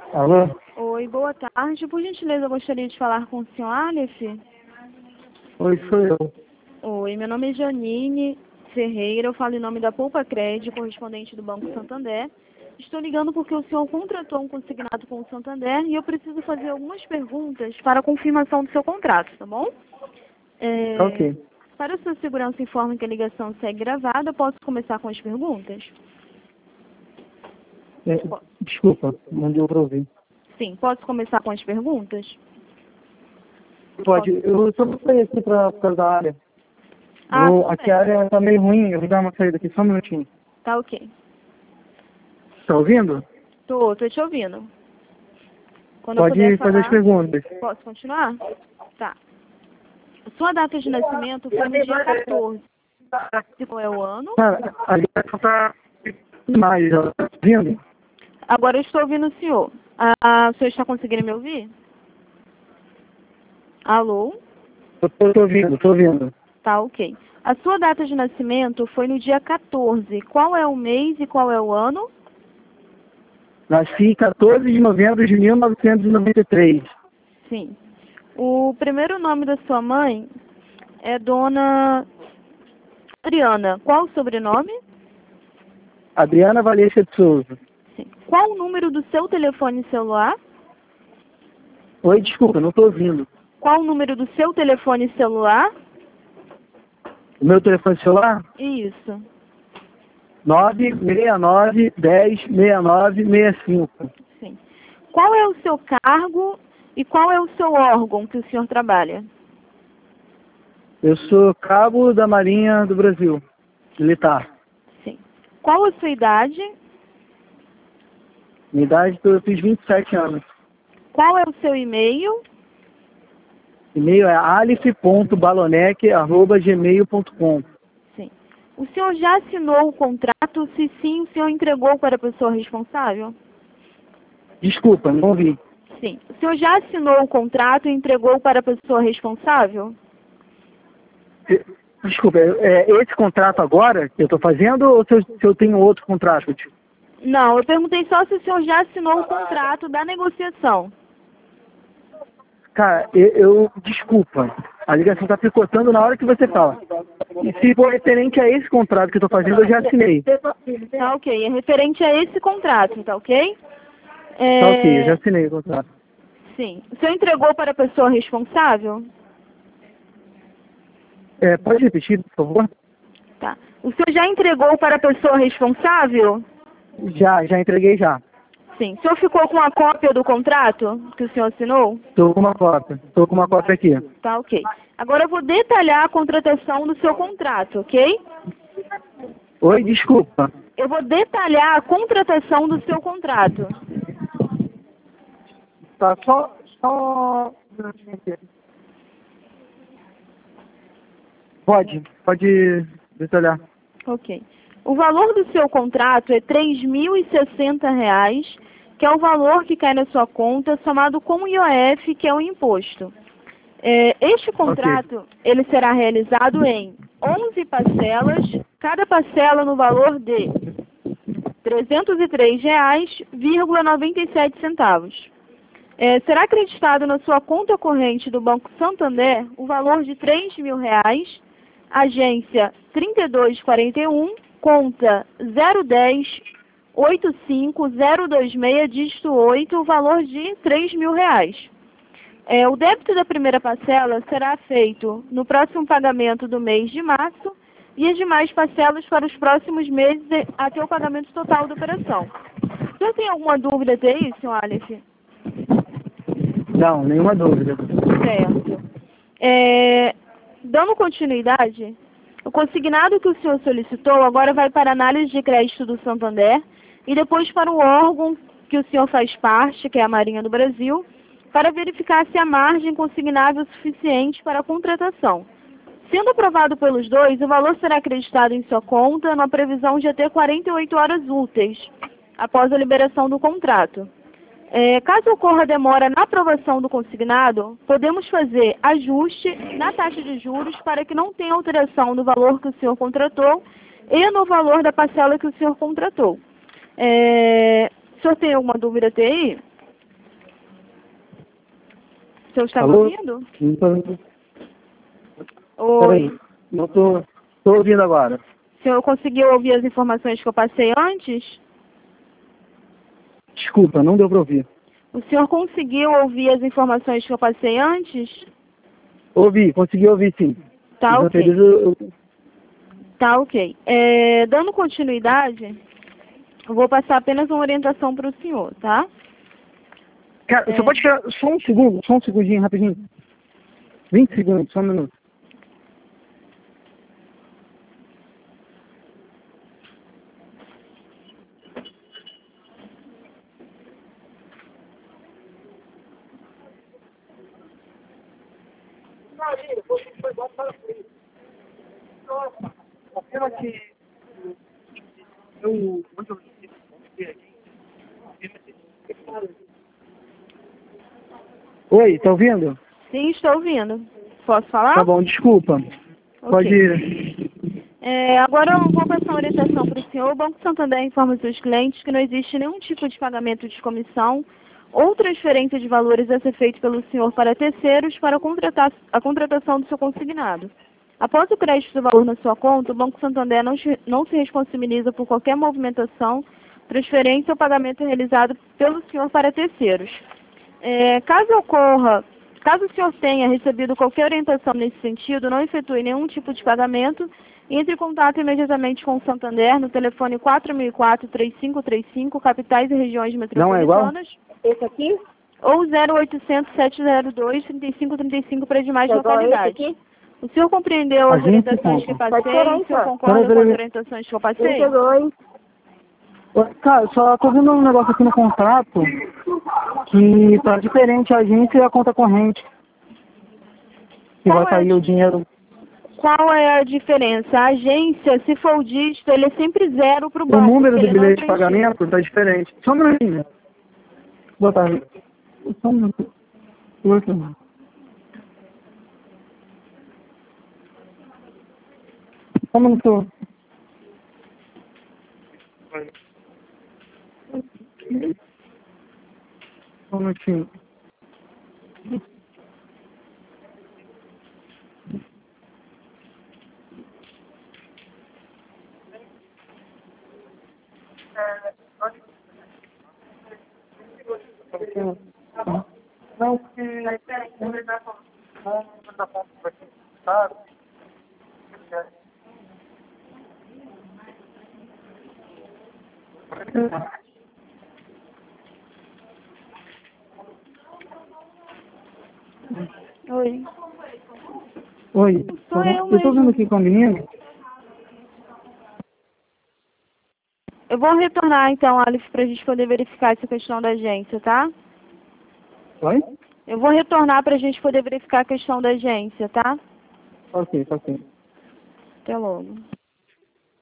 Alô? Oi, boa tarde. Por gentileza, eu gostaria de falar com o senhor Aleph. Oi, sou eu. Oi, meu nome é Janine Ferreira, eu falo em nome da Poupa Crédito, correspondente do Banco Santander. Estou ligando porque o senhor contratou um consignado com o Santander e eu preciso fazer algumas perguntas para a confirmação do seu contrato, tá bom? Ok. Para a sua segurança, informe que a ligação segue gravada. Posso começar com as perguntas? Desculpa, não deu para ouvir. Sim, posso começar com as perguntas? Pode. Eu só vou sair aqui para causa da área. Tudo Aqui bem. a área tá meio ruim, eu vou dar uma saída aqui, só um minutinho. Tá ok. Tá ouvindo? Tô te ouvindo. Quando eu Pode puder fazer as falar, perguntas. posso continuar? Tá. Sua data de nascimento foi no dia 14. Qual é o ano? Cara, a ligação tá demais, ela tá ouvindo? Agora eu estou ouvindo o senhor. O senhor está conseguindo me ouvir? Alô? Eu tô ouvindo. Tá, ok. A sua data de nascimento foi no dia 14. Qual é o mês e qual é o ano? Nasci 14 de novembro de 1993. Sim. O primeiro nome da sua mãe é Dona Adriana. Qual o sobrenome? Adriana Valência de Souza. Sim. Qual o número do seu telefone celular? Oi, desculpa, não tô ouvindo. Qual o número do seu telefone celular? O meu telefone celular? Isso. 969 10 69 65. Sim. Qual é o seu cargo e qual é o seu órgão que o senhor trabalha? Eu sou cabo da Marinha do Brasil, militar. Sim. Qual a sua idade? Minha idade, eu fiz 27 anos. Qual é o seu e-mail? E-mail é alif.balonec@gmail.com. Sim. O senhor já assinou o contrato? Se sim, o senhor entregou para a pessoa responsável? Desculpa, não ouvi. Sim. O senhor já assinou o contrato e entregou para a pessoa responsável? Desculpa, esse contrato agora que eu estou fazendo ou se eu tenho outro contrato? Não, eu perguntei só se o senhor já assinou o contrato da negociação. Cara, desculpa, a ligação está picotando na hora que você fala. E se for referente a esse contrato que eu estou fazendo, eu já assinei. Tá ok, é referente a esse contrato, tá ok? Tá ok, eu já assinei o contrato. Sim. O senhor entregou para a pessoa responsável? Pode repetir, por favor? Tá. O senhor já entregou para a pessoa responsável? Já entreguei já. Sim. O senhor ficou com a cópia do contrato que o senhor assinou? Estou com uma cópia aqui. Tá ok. Agora eu vou detalhar a contratação do seu contrato, ok? Oi, desculpa. Eu vou detalhar a contratação do seu contrato. Tá, só... Pode detalhar. Ok. O valor do seu contrato é R$ 3.060, que é o valor que cai na sua conta, somado com o IOF, que é o imposto. Este contrato, ele será realizado em 11 parcelas, cada parcela no valor de R$ 303,97. Será acreditado na sua conta corrente do Banco Santander o valor de R$ 3.000, agência 3241, conta 010-85026, dígito 8, o valor de R$ 3.000. O débito da primeira parcela será feito no próximo pagamento do mês de março e as demais parcelas para os próximos meses até o pagamento total da operação. O senhor tem alguma dúvida até isso, senhor Aleph? Não, nenhuma dúvida. Certo. Dando continuidade, o consignado que o senhor solicitou agora vai para a análise de crédito do Santander e depois para o órgão que o senhor faz parte, que é a Marinha do Brasil, para verificar se há margem consignável suficiente para a contratação. Sendo aprovado pelos dois, o valor será acreditado em sua conta na previsão de até 48 horas úteis após a liberação do contrato. Caso ocorra demora na aprovação do consignado, podemos fazer ajuste na taxa de juros para que não tenha alteração no valor que o senhor contratou e no valor da parcela que o senhor contratou. O senhor tem alguma dúvida até aí? senhor está me Alô? ouvindo? Não tô... Oi. Peraí. Não tô ouvindo agora. O senhor conseguiu ouvir as informações que eu passei antes? Desculpa, não deu pra ouvir. O senhor conseguiu ouvir as informações que eu passei antes? Ouvi, consegui ouvir sim. Tá Os ok. anteriores Tá ok. Dando continuidade, eu vou passar apenas uma orientação para o senhor, tá? Cara, você pode ficar só um segundinho, rapidinho. 20 segundos, só um minuto. Confirma que eu... Oi, tá ouvindo? Sim, estou ouvindo. Posso falar? Tá bom, desculpa. Ok. Pode ir. Agora eu vou passar uma orientação para o senhor. O Banco Santander informa os seus clientes que não existe nenhum tipo de pagamento de comissão ou transferência de valores a ser feito pelo senhor para terceiros para a contratação do seu consignado. Após o crédito do valor na sua conta, o Banco Santander não se responsabiliza por qualquer movimentação, transferência ou pagamento realizado pelo senhor para terceiros. Caso o senhor tenha recebido qualquer orientação nesse sentido, não efetue nenhum tipo de pagamento, entre em contato imediatamente com o Santander no telefone 4004-3535, capitais e regiões Não é igual? metropolitanas. Esse aqui? Ou 0800-702-3535 para demais localidades. O senhor compreendeu as orientações que passei? O senhor concorda com as orientações que eu passei? 32. Cara, só tô vendo um negócio aqui no contrato que tá diferente a agência e a conta corrente. Que vai cair o dinheiro. Qual é a diferença? A agência, se for o dígito, ele é sempre zero para o O banco. número do porque ele não é bilhete de preenchido. pagamento tá diferente. Só um minutinho. Boa tarde. Só um minuto. Boa tarde. Só um minuto. Só um minutinho. Não, porque... Oi. Oi. Sou eu tô mesmo. vendo aqui com a menina. Eu vou retornar então, Aleph, para a gente poder verificar essa questão da agência, tá? Oi? Eu vou retornar para a gente poder verificar a questão da agência, tá? Ok, tá ok. Até logo.